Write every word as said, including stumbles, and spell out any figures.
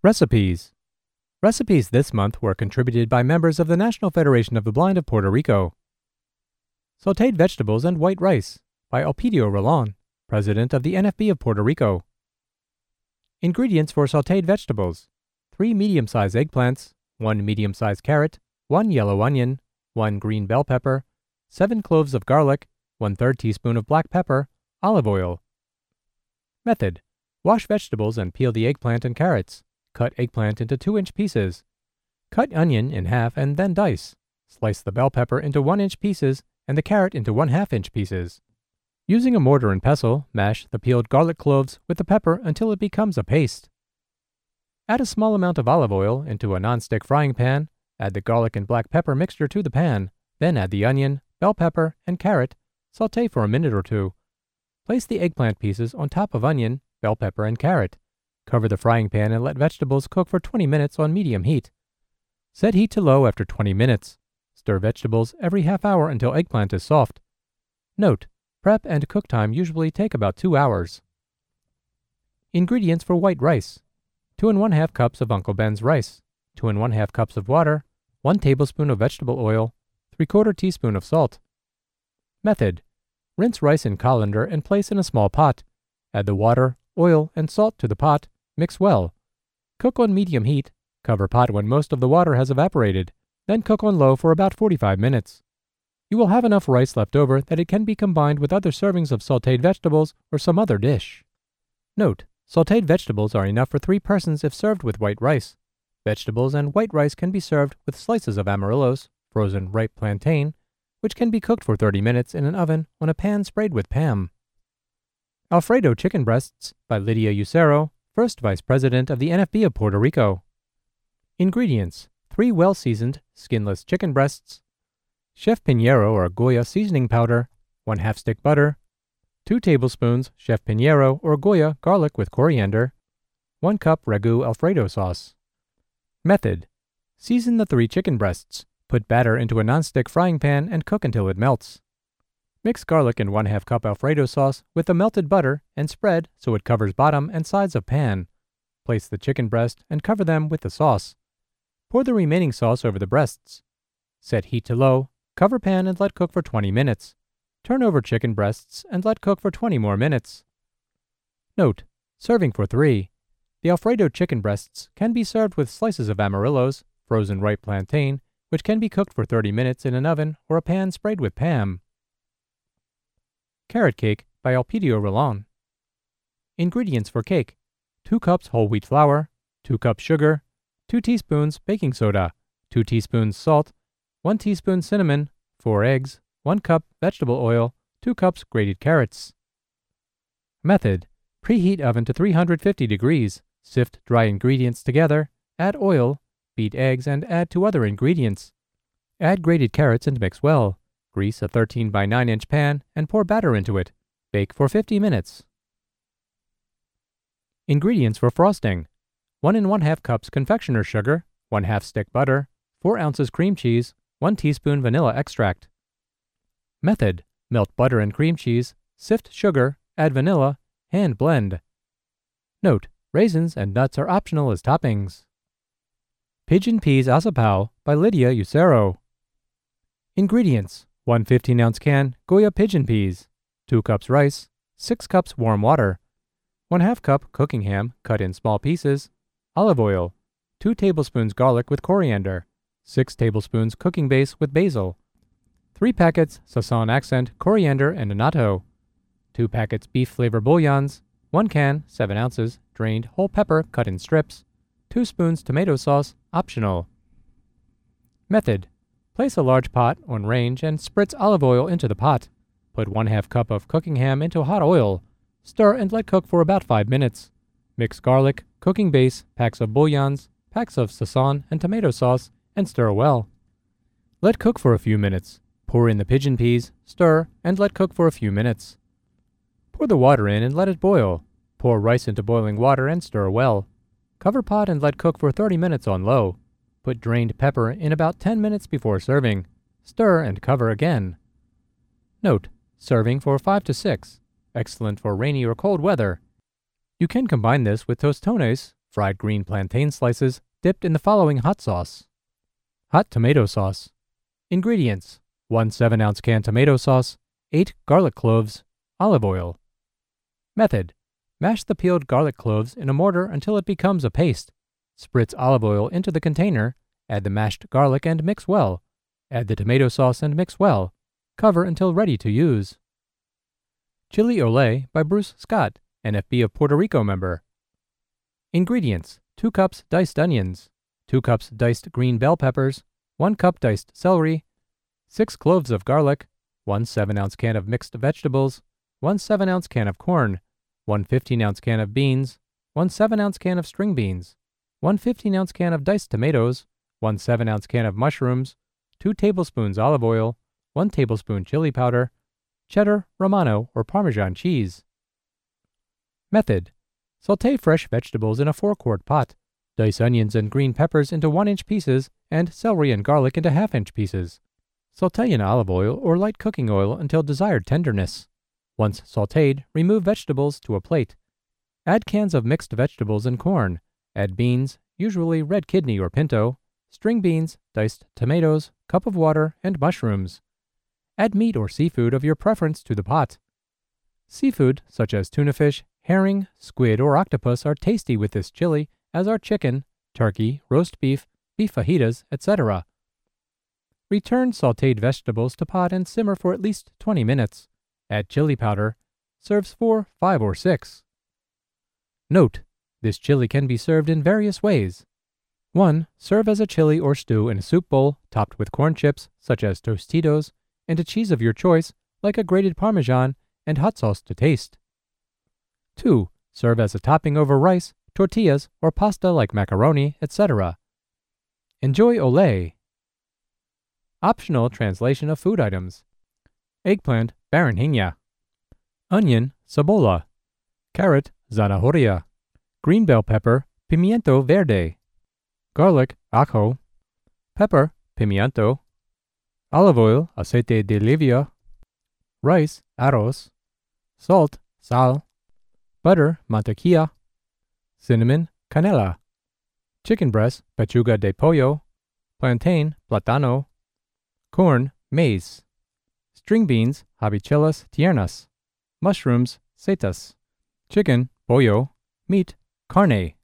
Recipes. Recipes this month were contributed by members of the National Federation of the Blind of Puerto Rico. Sautéed Vegetables and White Rice by Elpidio Rolon, President of the N F B of Puerto Rico. Ingredients for sautéed vegetables: three medium-sized eggplants, one medium-sized carrot, one yellow onion, one green bell pepper, seven cloves of garlic, one third teaspoon of black pepper, olive oil. Method: wash vegetables and peel the eggplant and carrots. Cut eggplant into two inch pieces. Cut onion in half and then dice. Slice the bell pepper into one inch pieces and the carrot into one half inch pieces. Using a mortar and pestle, mash the peeled garlic cloves with the pepper until it becomes a paste. Add a small amount of olive oil into a non-stick frying pan. Add the garlic and black pepper mixture to the pan. Then add the onion, bell pepper, and carrot. Sauté for a minute or two. Place the eggplant pieces on top of onion, bell pepper, and carrot. Cover the frying pan and let vegetables cook for twenty minutes on medium heat. Set heat to low after twenty minutes. Stir vegetables every half hour until eggplant is soft. Note: prep and cook time usually take about two hours. Ingredients for white rice: two and one half cups of Uncle Ben's rice, two and one half cups of water, one tablespoon of vegetable oil, three quarter teaspoon of salt. Method: rinse rice in colander and place in a small pot. Add the water, oil, and salt to the pot. Mix well. Cook on medium heat. Cover pot when most of the water has evaporated. Then cook on low for about forty-five minutes. You will have enough rice left over that it can be combined with other servings of sautéed vegetables or some other dish. Note: sautéed vegetables are enough for three persons if served with white rice. Vegetables and white rice can be served with slices of amarillos, frozen ripe plantain, which can be cooked for thirty minutes in an oven on a pan sprayed with P A M. Alfredo Chicken Breasts by Lydia Ucero, First Vice President of the N F B of Puerto Rico. Ingredients: three well-seasoned, skinless chicken breasts, Chef Pinheiro or Goya seasoning powder, one half stick butter, two tablespoons Chef Pinheiro or Goya garlic with coriander, one cup Ragu Alfredo sauce. Method: season the three chicken breasts. Put batter into a non-stick frying pan and cook until it melts. Mix garlic and one half cup Alfredo sauce with the melted butter and spread so it covers bottom and sides of pan. Place the chicken breast and cover them with the sauce. Pour the remaining sauce over the breasts. Set heat to low, cover pan and let cook for twenty minutes. Turn over chicken breasts and let cook for twenty more minutes. Note: serving for three. The Alfredo chicken breasts can be served with slices of amarillos, frozen ripe plantain, which can be cooked for thirty minutes in an oven or a pan sprayed with P A M. Carrot Cake by Elpidio Rolon. Ingredients for cake: two cups whole wheat flour, two cups sugar, two teaspoons baking soda, two teaspoons salt, one teaspoon cinnamon, four eggs, one cup vegetable oil, two cups grated carrots. Method: preheat oven to three hundred fifty degrees, sift dry ingredients together, add oil, beat eggs and add two other ingredients. Add grated carrots and mix well. Grease a thirteen by nine inch pan and pour batter into it. Bake for fifty minutes. Ingredients for frosting: one and one half cups confectioner's sugar, one half stick butter, four ounces cream cheese, one teaspoon vanilla extract. Method: melt butter and cream cheese, sift sugar, add vanilla, hand blend. Note: raisins and nuts are optional as toppings. Pigeon Peas Asapao by Lydia Ucero. Ingredients: one fifteen ounce can Goya pigeon peas, two cups rice, six cups warm water, one half cup cooking ham cut in small pieces, olive oil, two tablespoons garlic with coriander, six tablespoons cooking base with basil, three packets Sazón Accent coriander and annatto, two packets beef flavor bouillons, one can, seven ounces, drained whole pepper cut in strips, two spoons tomato sauce, optional. Method: place a large pot on range and spritz olive oil into the pot. Put one half cup of cooking ham into hot oil. Stir and let cook for about five minutes. Mix garlic, cooking base, packs of bouillons, packs of sazón and tomato sauce, and stir well. Let cook for a few minutes. Pour in the pigeon peas, stir, and let cook for a few minutes. Pour the water in and let it boil. Pour rice into boiling water and stir well. Cover pot and let cook for thirty minutes on low. Put drained pepper in about ten minutes before serving. Stir and cover again. Note: serving for five to six. Excellent for rainy or cold weather. You can combine this with tostones, fried green plantain slices dipped in the following hot sauce. Hot tomato sauce. Ingredients: one seven ounce can tomato sauce, eight garlic cloves, olive oil. Method: mash the peeled garlic cloves in a mortar until it becomes a paste. Spritz olive oil into the container, add the mashed garlic and mix well. Add the tomato sauce and mix well. Cover until ready to use. Chili Olé by Bruce Scott, N F B of Puerto Rico member. Ingredients: two cups diced onions, two cups diced green bell peppers, one cup diced celery, six cloves of garlic, one seven ounce can of mixed vegetables, one seven ounce can of corn, one fifteen ounce can of beans, one seven ounce can of string beans, one fifteen ounce can of diced tomatoes, one seven ounce can of mushrooms, two tablespoons olive oil, one tablespoon chili powder, cheddar, Romano, or Parmesan cheese. Method: sauté fresh vegetables in a four quart pot. Dice onions and green peppers into one inch pieces and celery and garlic into half inch pieces. Sauté in olive oil or light cooking oil until desired tenderness. Once sautéed, remove vegetables to a plate. Add cans of mixed vegetables and corn. Add beans, usually red kidney or pinto, string beans, diced tomatoes, cup of water, and mushrooms. Add meat or seafood of your preference to the pot. Seafood, such as tuna fish, herring, squid, or octopus are tasty with this chili, as are chicken, turkey, roast beef, beef fajitas, et cetera. Return sautéed vegetables to pot and simmer for at least twenty minutes. Add chili powder. Serves four, five, or six. Note: this chili can be served in various ways. one. Serve as a chili or stew in a soup bowl, topped with corn chips, such as Tostitos, and a cheese of your choice, like a grated Parmesan, and hot sauce to taste. two. Serve as a topping over rice, tortillas, or pasta like macaroni, et cetera. Enjoy olé. Optional translation of food items: eggplant, berenjena; onion, cebola; carrot, zanahoria; green bell pepper, pimiento verde; garlic, ajo; pepper, pimiento; olive oil, aceite de oliva; rice, arroz; salt, sal; butter, mantequilla; cinnamon, canela; chicken breast, pechuga de pollo; plantain, plátano; corn, maíz; string beans, habichuelas tiernas; mushrooms, setas; chicken, pollo; meat, carne.